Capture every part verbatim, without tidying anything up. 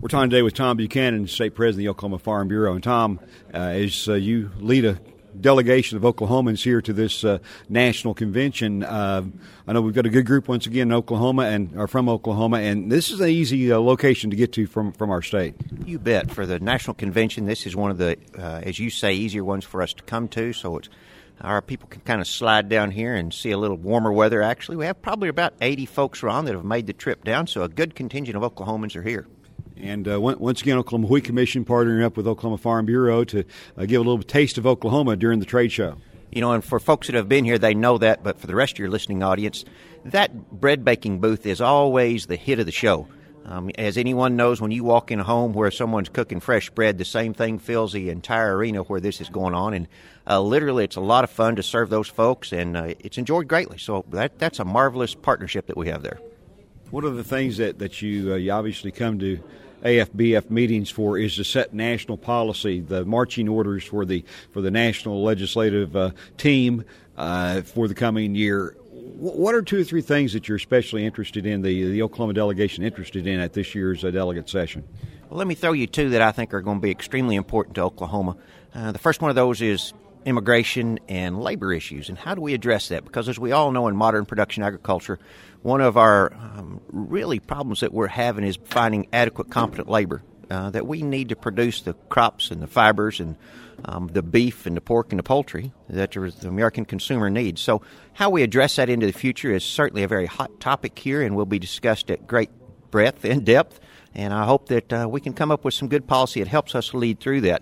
We're talking today with Tom Buchanan, State President of the Oklahoma Farm Bureau. And Tom, uh, as uh, you lead a delegation of Oklahomans here to this uh, national convention, uh, I know we've got a good group once again in Oklahoma and are from Oklahoma, and this is an easy uh, location to get to from, from our state. You bet. For the national convention, this is one of the, uh, as you say, easier ones for us to come to, so it's our people can kind of slide down here and see a little warmer weather. Actually, we have probably about eighty folks around that have made the trip down, so a good contingent of Oklahomans are here. And uh, once again, Oklahoma Wheat Commission partnering up with Oklahoma Farm Bureau to uh, give a little taste of Oklahoma during the trade show. You know, and for folks that have been here, they know that, but for the rest of your listening audience, that bread baking booth is always the hit of the show. Um, as anyone knows, when you walk in a home where someone's cooking fresh bread, the same thing fills the entire arena where this is going on. And uh, literally, it's a lot of fun to serve those folks, and uh, it's enjoyed greatly. So that that's a marvelous partnership that we have there. One of the things that, that you, uh, you obviously come to A F B F meetings for is to set national policy, the marching orders for the for the national legislative uh, team uh, for the coming year. What are two or three things that you're especially interested in, the, the Oklahoma delegation interested in at this year's uh, delegate session? Well, let me throw you two that I think are going to be extremely important to Oklahoma. Uh, the first one of those is immigration and labor issues, and how do we address that? Because as we all know in modern production agriculture, one of our um, really problems that we're having is finding adequate, competent labor, uh, that we need to produce the crops and the fibers and um, the beef and the pork and the poultry that the American consumer needs. So how we address that into the future is certainly a very hot topic here and will be discussed at great breadth and depth, and I hope that uh, we can come up with some good policy that helps us lead through that.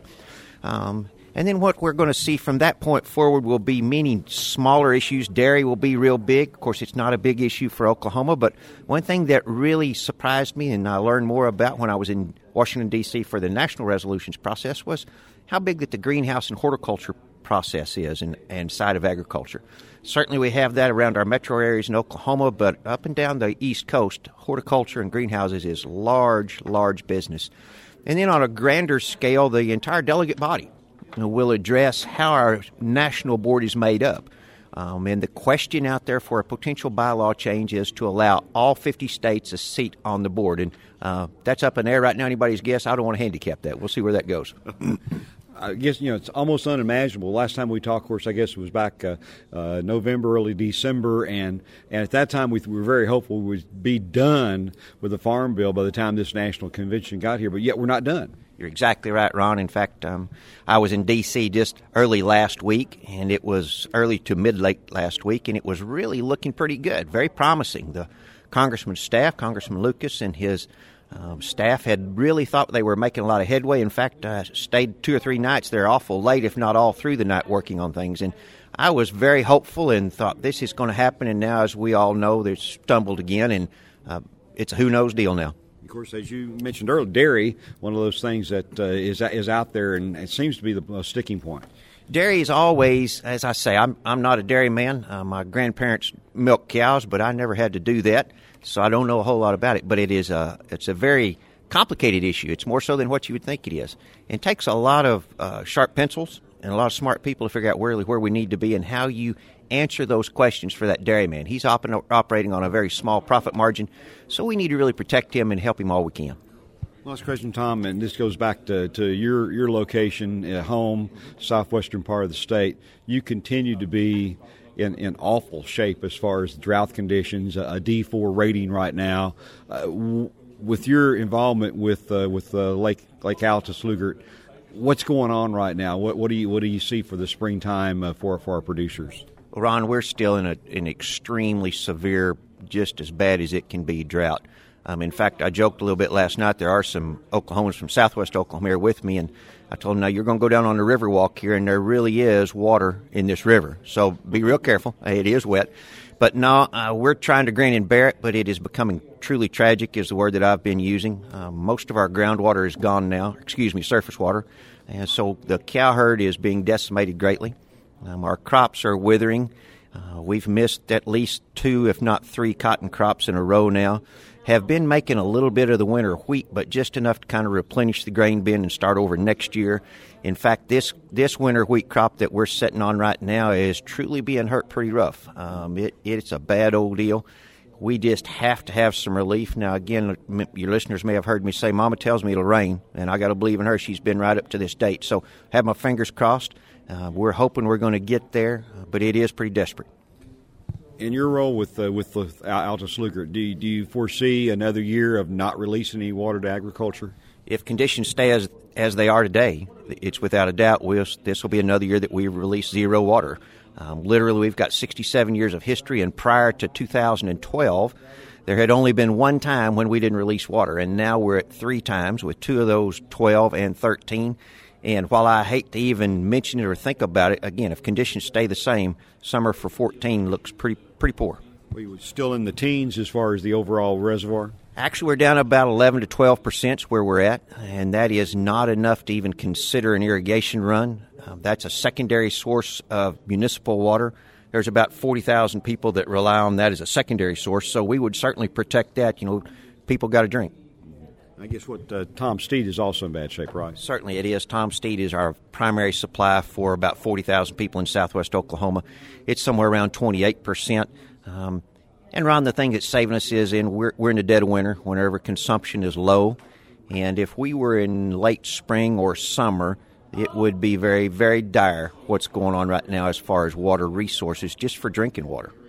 Um, And then what we're going to see from that point forward will be many smaller issues. Dairy will be real big. Of course, it's not a big issue for Oklahoma, but one thing that really surprised me and I learned more about when I was in Washington, D C for the national resolutions process was how big that the greenhouse and horticulture process is and, and side of agriculture. Certainly we have that around our metro areas in Oklahoma, but up and down the East Coast, horticulture and greenhouses is large, large business. And then on a grander scale, the entire delegate body will address how our national board is made up. Um, and the question out there for a potential bylaw change is to allow all fifty states a seat on the board. And uh, that's up in the air right now. Anybody's guess. I don't want to handicap that. We'll see where that goes. I guess, you know, it's almost unimaginable. Last time we talked, of course, I guess it was back uh, uh, November, early December, and, and at that time we, we were very hopeful we would be done with the Farm Bill by the time this national convention got here, but yet we're not done. You're exactly right, Ron. In fact, um, I was in D C just early last week, and it was early to mid-late last week, and it was really looking pretty good, very promising. The Congressman's staff, Congressman Lucas and his um, staff had really thought they were making a lot of headway. In fact, I stayed two or three nights there awful late, if not all through the night, working on things. And I was very hopeful and thought this is going to happen, and now, as we all know, they've stumbled again, and uh, it's a who-knows deal now. Of course, as you mentioned earlier, dairy, one of those things that uh, is is out there, and it seems to be the uh, sticking point. Dairy is always, as I say, I'm I'm not a dairy man. Uh, my grandparents milked cows, but I never had to do that, so I don't know a whole lot about it. But it is a it's a very complicated issue. It's more so than what you would think it is. It takes a lot of uh, sharp pencils and a lot of smart people to figure out where where we need to be and how you answer those questions for that dairyman. He's op- operating on a very small profit margin, so we need to really protect him and help him all we can. Last question, Tom, and this goes back to, to your, your location at home, southwestern part of the state. You continue to be in, in awful shape as far as drought conditions, a D four rating right now. Uh, w- with your involvement with uh, with uh, Lake Lake Altus Lugert, what's going on right now? What, what do you what do you see for the springtime uh, for for our producers? Well, Ron, we're still in a, an extremely severe, just as bad as it can be, drought. Um, in fact, I joked a little bit last night. There are some Oklahomans from southwest Oklahoma here with me, and I told them, now you're going to go down on the river walk here, and there really is water in this river. So be real careful. It is wet. But no, uh, we're trying to grin and bear it, but it is becoming truly tragic is the word that I've been using. Uh, most of our groundwater is gone now, excuse me, surface water. And so the cow herd is being decimated greatly. Um, our crops are withering. Uh, we've missed at least two, if not three, cotton crops in a row now. Have been making a little bit of the winter wheat, but just enough to kind of replenish the grain bin and start over next year. In fact, this this winter wheat crop that we're sitting on right now is truly being hurt pretty rough. Um, it It's a bad old deal. We just have to have some relief. Now, again, your listeners may have heard me say, Mama tells me it'll rain, and I got to believe in her. She's been right up to this date. So have my fingers crossed. Uh, we're hoping we're going to get there, but it is pretty desperate. In your role with uh, with uh, Altus Leuchert, do you, do you foresee another year of not releasing any water to agriculture? If conditions stay as as they are today, it's without a doubt we'll, this will be another year that we release zero water. Um, literally, we've got sixty-seven years of history, and prior to two thousand twelve, there had only been one time when we didn't release water, and now we're at three times, with two of those twelve and thirteen. And while I hate to even mention it or think about it, again, if conditions stay the same, summer for fourteen looks pretty pretty poor. We were still in the teens as far as the overall reservoir? Actually, we're down about eleven to twelve percent where we're at, and that is not enough to even consider an irrigation run. Um, that's a secondary source of municipal water. There's about forty thousand people that rely on that as a secondary source, so we would certainly protect that. You know, people got to drink. I guess what uh, Tom Steed is also in bad shape, right? Certainly it is. Tom Steed is our primary supply for about forty thousand people in southwest Oklahoma. It's somewhere around twenty-eight percent. Um, and, Ron, the thing that's saving us is in we're, we're in the dead of winter whenever consumption is low. And if we were in late spring or summer, it would be very, very dire what's going on right now as far as water resources just for drinking water.